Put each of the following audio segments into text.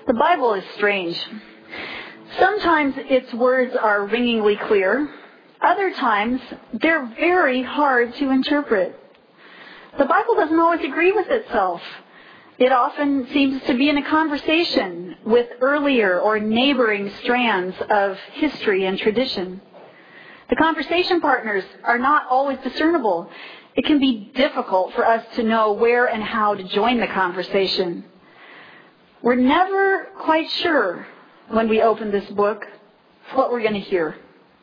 The Bible is strange. Sometimes its words are ringingly clear. Other times, they're very hard to interpret. The Bible doesn't always agree with itself. It often seems to be in a conversation with earlier or neighboring strands of history and tradition. The conversation partners are not always discernible. It can be difficult for us to know where and how to join the conversation. We're never quite sure when we open this book what we're going to hear.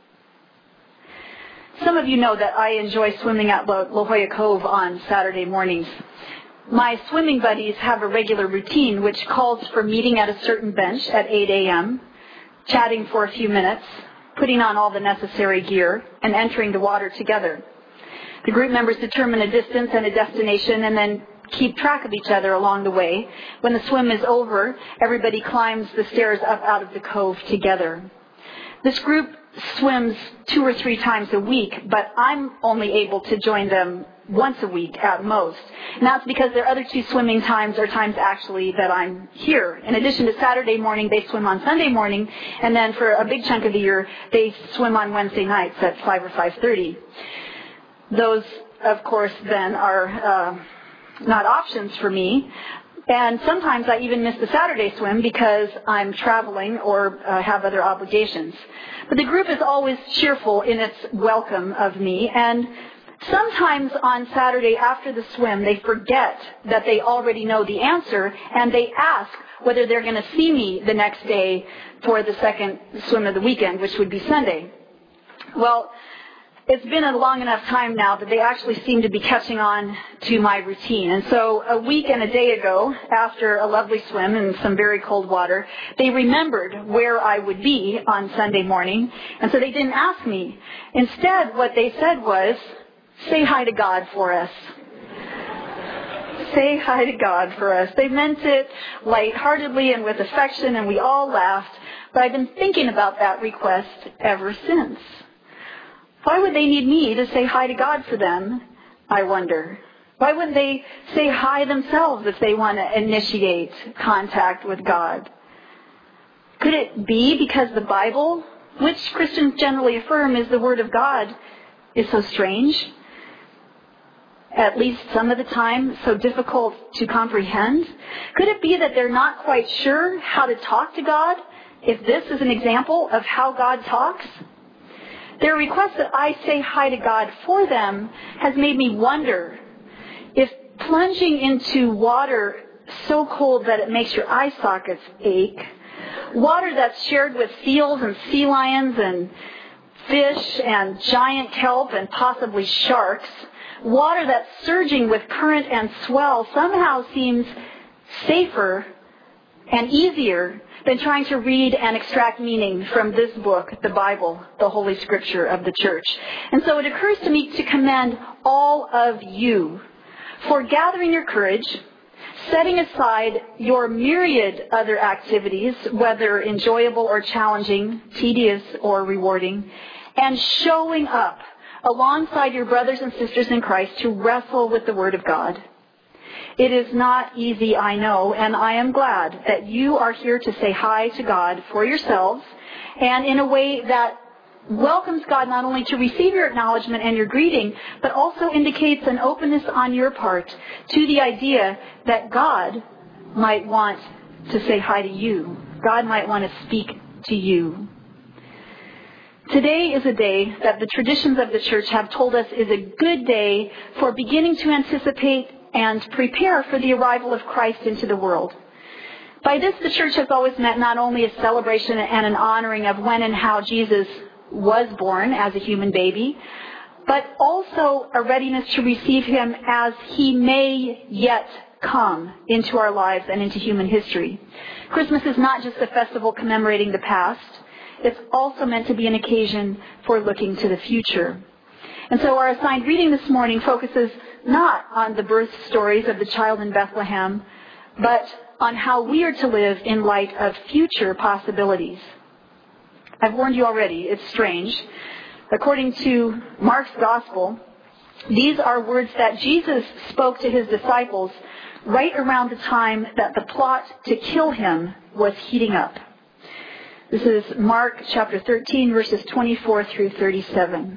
Some of you know that I enjoy swimming at La Jolla Cove on Saturday mornings. My swimming buddies have a regular routine which calls for meeting at a certain bench at 8 a.m., chatting for a few minutes, putting on all the necessary gear, and entering the water together. The group members determine a distance and a destination and then keep track of each other along the way. When the swim is over, everybody climbs the stairs up out of the cove together. This group swims 2 or 3 times a week, but I'm only able to join them once a week at most. And that's because their other 2 swimming times are times actually that I'm here. In addition to Saturday morning, they swim on Sunday morning, and then for a big chunk of the year, they swim on Wednesday nights at 5 or 5:30. Those, of course, then are not options for me. And sometimes I even miss the Saturday swim because I'm traveling or have other obligations. But the group is always cheerful in its welcome of me. And sometimes on Saturday after the swim, they forget that they already know the answer, and they ask whether they're going to see me the next day for the second swim of the weekend, which would be Sunday. Well, it's been a long enough time now that they actually seem to be catching on to my routine. And so a week and a day ago, after a lovely swim in some very cold water, they remembered where I would be on Sunday morning. And so they didn't ask me. Instead, what they said was, "Say hi to God for us." Say hi to God for us. They meant it lightheartedly and with affection, and we all laughed. But I've been thinking about that request ever since. Why would they need me to say hi to God for them, I wonder? Why wouldn't they say hi themselves if they want to initiate contact with God? Could it be because the Bible, which Christians generally affirm is the Word of God, is so strange? At least some of the time, so difficult to comprehend? Could it be that they're not quite sure how to talk to God, if this is an example of how God talks? Their request that I say hi to God for them has made me wonder if plunging into water so cold that it makes your eye sockets ache, water that's shared with seals and sea lions and fish and giant kelp and possibly sharks, water that's surging with current and swell somehow seems safer and easier than trying to read and extract meaning from this book, the Bible, the Holy Scripture of the Church. And so it occurs to me to commend all of you for gathering your courage, setting aside your myriad other activities, whether enjoyable or challenging, tedious or rewarding, and showing up alongside your brothers and sisters in Christ to wrestle with the Word of God. It is not easy, I know, and I am glad that you are here to say hi to God for yourselves, and in a way that welcomes God not only to receive your acknowledgement and your greeting, but also indicates an openness on your part to the idea that God might want to say hi to you. God might want to speak to you. Today is a day that the traditions of the church have told us is a good day for beginning to anticipate and prepare for the arrival of Christ into the world. By this, the church has always meant not only a celebration and an honoring of when and how Jesus was born as a human baby, but also a readiness to receive him as he may yet come into our lives and into human history. Christmas is not just a festival commemorating the past. It's also meant to be an occasion for looking to the future. And so our assigned reading this morning focuses not on the birth stories of the child in Bethlehem, but on how we are to live in light of future possibilities. I've warned you already, it's strange. According to Mark's Gospel, These are words that Jesus spoke to his disciples right around the time that the plot to kill him was heating up. This is Mark chapter 13, verses 24 through 37.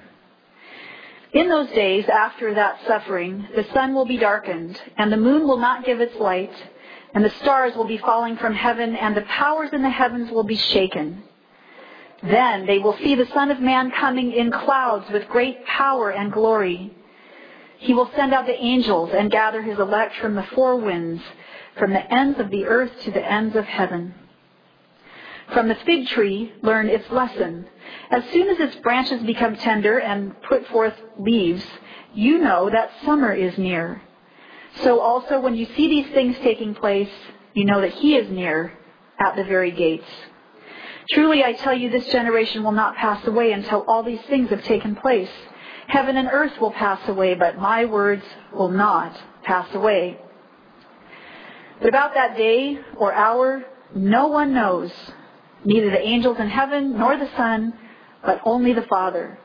In those days after that suffering, the sun will be darkened, and the moon will not give its light, and the stars will be falling from heaven, and the powers in the heavens will be shaken. Then they will see the Son of Man coming in clouds with great power and glory. He will send out the angels and gather his elect from the four winds, from the ends of the earth to the ends of heaven. From the fig tree, learn its lesson. As soon as its branches become tender and put forth leaves, you know that summer is near. So also when you see these things taking place, you know that he is near at the very gates. Truly I tell you, this generation will not pass away until all these things have taken place. Heaven and earth will pass away, but my words will not pass away. But about that day or hour, no one knows, neither the angels in heaven nor the Son, but only the Father.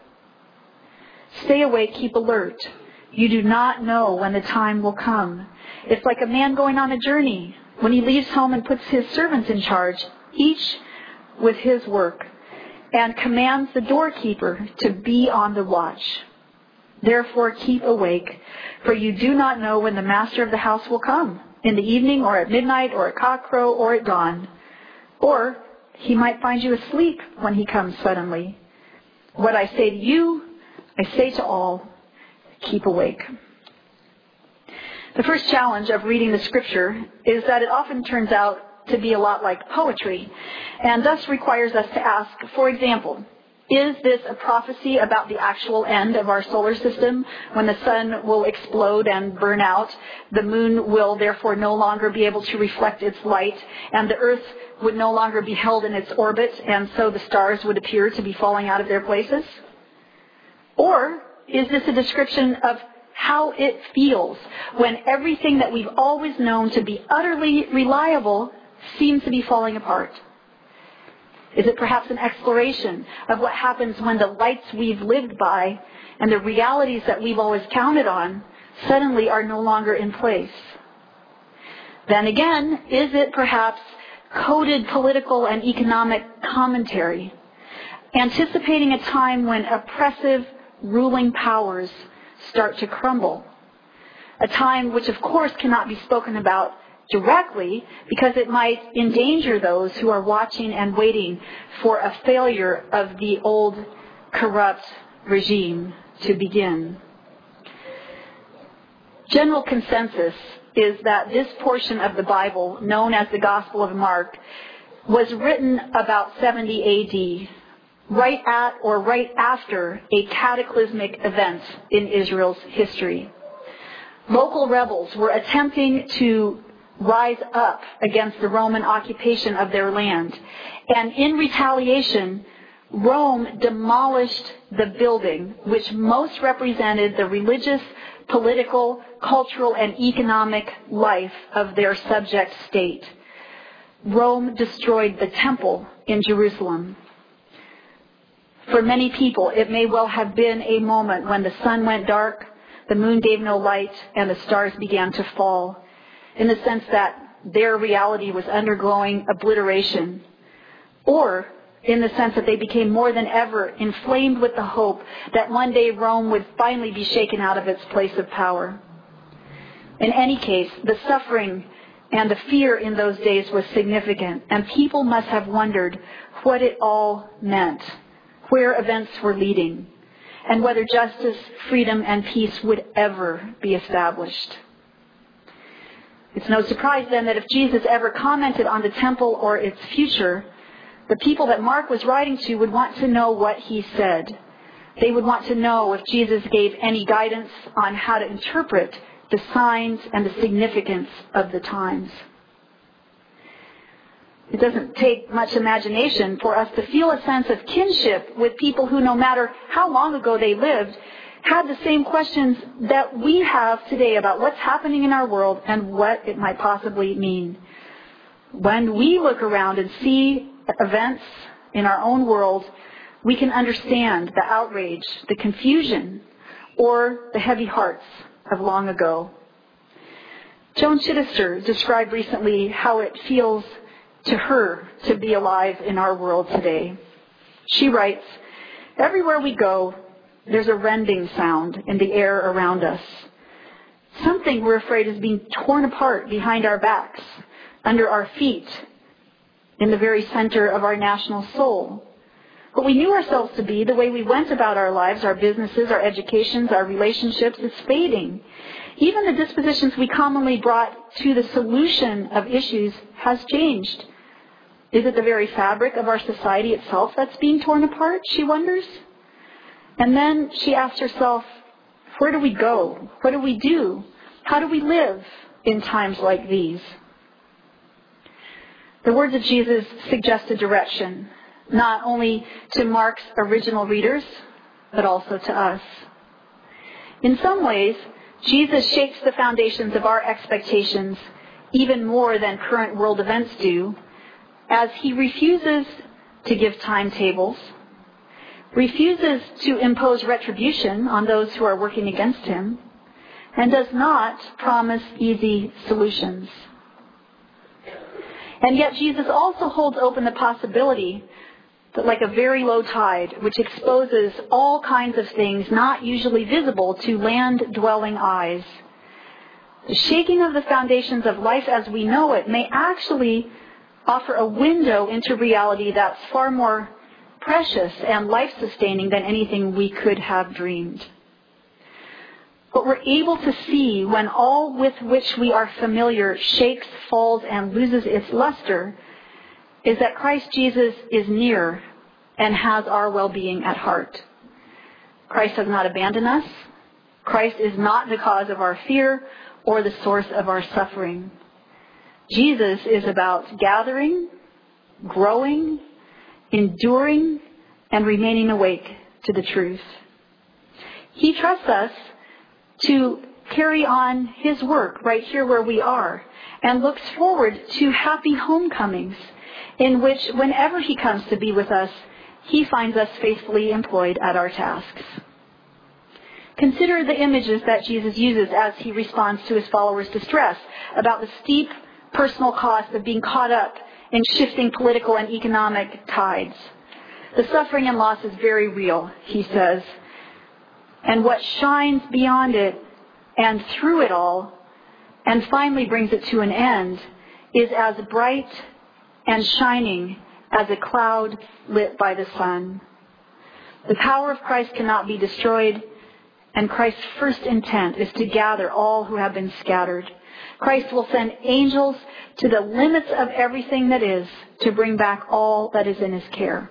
Stay awake, keep alert. You do not know when the time will come. It's like a man going on a journey, when he leaves home and puts his servants in charge, each with his work, and commands the doorkeeper to be on the watch. Therefore keep awake, for you do not know when the master of the house will come, in the evening or at midnight or at cockcrow or at dawn. Or he might find you asleep when he comes suddenly. What I say to you, I say to all, keep awake. The first challenge of reading the scripture is that it often turns out to be a lot like poetry, and thus requires us to ask, for example, is this a prophecy about the actual end of our solar system, when the sun will explode and burn out, the moon will therefore no longer be able to reflect its light, and the earth would no longer be held in its orbit, and so the stars would appear to be falling out of their places? Or is this a description of how it feels when everything that we've always known to be utterly reliable seems to be falling apart? Is it perhaps an exploration of what happens when the lights we've lived by and the realities that we've always counted on suddenly are no longer in place? Then again, is it perhaps coded political and economic commentary, anticipating a time when oppressive ruling powers start to crumble? A time which of course cannot be spoken about directly, because it might endanger those who are watching and waiting for a failure of the old corrupt regime to begin. General consensus is that this portion of the Bible, known as the Gospel of Mark, was written about 70 AD, right at or right after a cataclysmic event in Israel's history. Local rebels were attempting to rise up against the Roman occupation of their land. And in retaliation, Rome demolished the building which most represented the religious, political, cultural, and economic life of their subject state. Rome destroyed the temple in Jerusalem. For many people, it may well have been a moment when the sun went dark, the moon gave no light, and the stars began to fall, in the sense that their reality was undergoing obliteration, or in the sense that they became more than ever inflamed with the hope that one day Rome would finally be shaken out of its place of power. In any case, the suffering and the fear in those days was significant, and people must have wondered what it all meant, where events were leading, and whether justice, freedom, and peace would ever be established. It's no surprise then that if Jesus ever commented on the temple or its future, the people that Mark was writing to would want to know what he said. They would want to know if Jesus gave any guidance on how to interpret the signs and the significance of the times. It doesn't take much imagination for us to feel a sense of kinship with people who, no matter how long ago they lived, had the same questions that we have today about what's happening in our world and what it might possibly mean. When we look around and see events in our own world, we can understand the outrage, the confusion, or the heavy hearts of long ago. Joan Chittister described recently how it feels to her to be alive in our world today. She writes, "Everywhere we go, there's a rending sound in the air around us. Something we're afraid is being torn apart behind our backs, under our feet, in the very center of our national soul. What we knew ourselves to be, the way we went about our lives, our businesses, our educations, our relationships, is fading. Even the dispositions we commonly brought to the solution of issues has changed. Is it the very fabric of our society itself that's being torn apart?" she wonders. And then she asks herself, where do we go? What do we do? How do we live in times like these? The words of Jesus suggest a direction, not only to Mark's original readers, but also to us. In some ways, Jesus shakes the foundations of our expectations even more than current world events do, as he refuses to give timetables, refuses to impose retribution on those who are working against him, and does not promise easy solutions. And yet Jesus also holds open the possibility that, like a very low tide, which exposes all kinds of things not usually visible to land-dwelling eyes, the shaking of the foundations of life as we know it may actually offer a window into reality that's far more precious and life-sustaining than anything we could have dreamed. What we're able to see when all with which we are familiar shakes, falls, and loses its luster is that Christ Jesus is near and has our well-being at heart. Christ has not abandoned us. Christ is not the cause of our fear or the source of our suffering. Jesus is about gathering, growing, enduring, and remaining awake to the truth. He trusts us to carry on his work right here where we are, and looks forward to happy homecomings in which, whenever he comes to be with us, he finds us faithfully employed at our tasks. Consider the images that Jesus uses as he responds to his followers' distress about the steep personal cost of being caught up in shifting political and economic tides. The suffering and loss is very real, he says. And what shines beyond it and through it all, and finally brings it to an end, is as bright and shining as a cloud lit by the sun. The power of Christ cannot be destroyed, and Christ's first intent is to gather all who have been scattered. Christ will send angels to the limits of everything that is to bring back all that is in his care.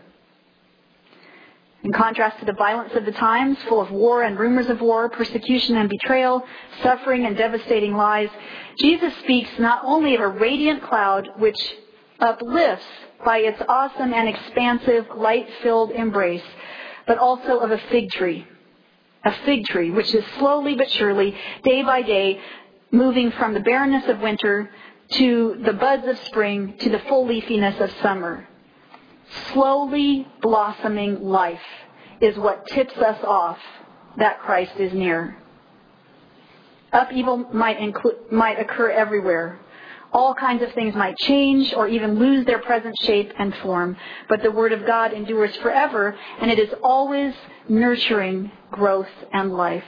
In contrast to the violence of the times, full of war and rumors of war, persecution and betrayal, suffering and devastating lies, Jesus speaks not only of a radiant cloud which uplifts by its awesome and expansive light-filled embrace, but also of a fig tree which is slowly but surely, day by day, moving from the barrenness of winter to the buds of spring to the full leafiness of summer. Slowly blossoming life is what tips us off that Christ is near. Upheaval might occur everywhere. All kinds of things might change or even lose their present shape and form, but the Word of God endures forever, and it is always nurturing growth and life.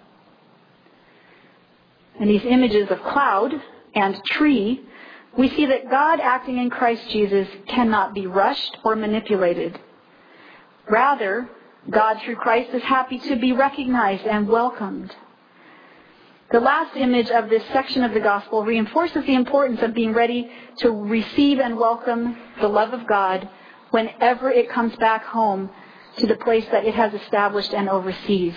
In these images of cloud and tree, we see that God acting in Christ Jesus cannot be rushed or manipulated. Rather, God through Christ is happy to be recognized and welcomed. The last image of this section of the gospel reinforces the importance of being ready to receive and welcome the love of God whenever it comes back home to the place that it has established and oversees.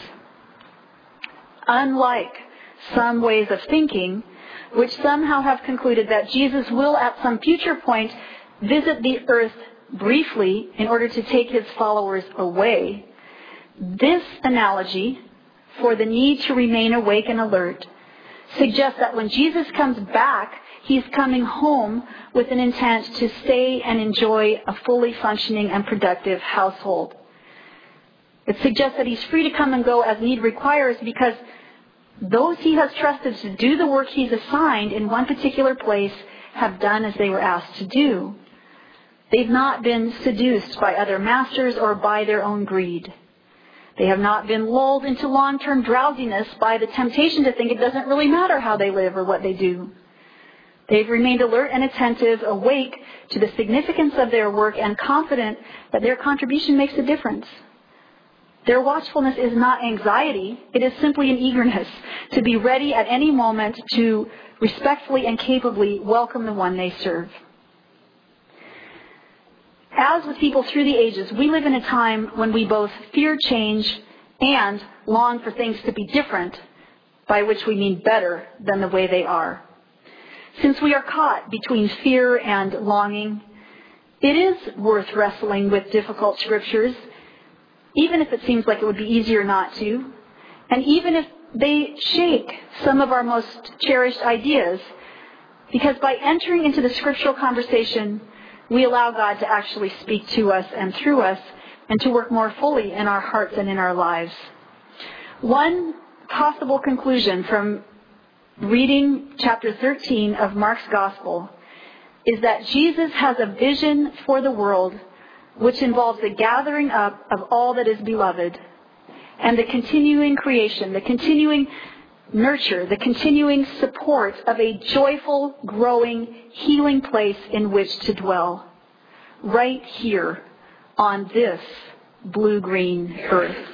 Unlike some ways of thinking, which somehow have concluded that Jesus will at some future point visit the earth briefly in order to take his followers away, this analogy for the need to remain awake and alert suggests that when Jesus comes back, he's coming home with an intent to stay and enjoy a fully functioning and productive household. It suggests that He's free to come and go as need requires because those He has trusted to do the work He's assigned in one particular place have done as they were asked to do. They've not been seduced by other masters or by their own greed. They have not been lulled into long-term drowsiness by the temptation to think it doesn't really matter how they live or what they do. They've remained alert and attentive, awake to the significance of their work and confident that their contribution makes a difference. Their watchfulness is not anxiety. It is simply an eagerness to be ready at any moment to respectfully and capably welcome the one they serve. As with people through the ages, we live in a time when we both fear change and long for things to be different, by which we mean better than the way they are. Since we are caught between fear and longing, it is worth wrestling with difficult scriptures, even if it seems like it would be easier not to, and even if they shake some of our most cherished ideas, because by entering into the scriptural conversation, we allow God to actually speak to us and through us and to work more fully in our hearts and in our lives. One possible conclusion from reading chapter 13 of Mark's Gospel is that Jesus has a vision for the world which involves the gathering up of all that is beloved and the continuing creation, the continuing nurture, the continuing support of a joyful, growing, healing place in which to dwell. Right here on this blue-green earth.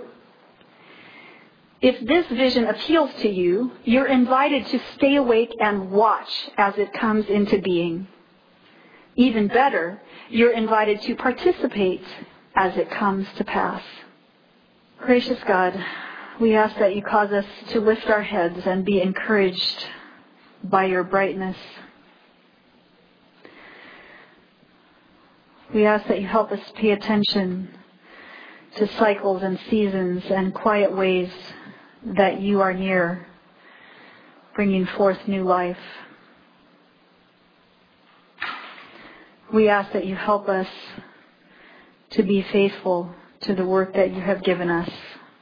If this vision appeals to you, you're invited to stay awake and watch as it comes into being. Even better, you're invited to participate as it comes to pass. Gracious God, we ask that you cause us to lift our heads and be encouraged by your brightness. We ask that you help us pay attention to cycles and seasons and quiet ways that you are near, bringing forth new life. We ask that you help us to be faithful to the work that you have given us,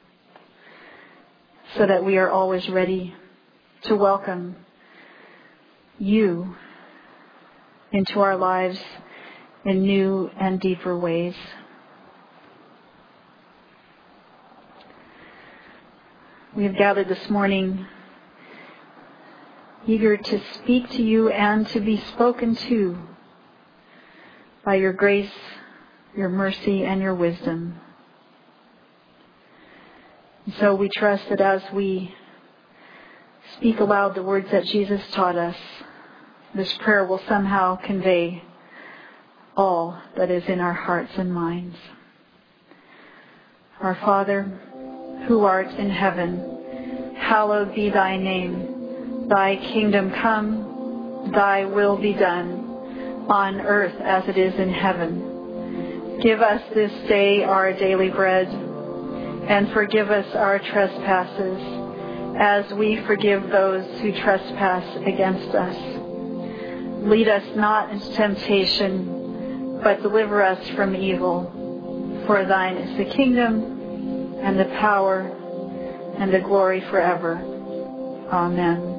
so that we are always ready to welcome you into our lives in new and deeper ways. We have gathered this morning eager to speak to you and to be spoken to by your grace, your mercy, and your wisdom. And so we trust that as we speak aloud the words that Jesus taught us, this prayer will somehow convey all that is in our hearts and minds. Our Father, who art in heaven, hallowed be thy name. Thy kingdom come, thy will be done, on earth as it is in heaven. Give us this day our daily bread, and forgive us our trespasses, as we forgive those who trespass against us. Lead us not into temptation, but deliver us from evil. For thine is the kingdom, and the power, and the glory forever. Amen.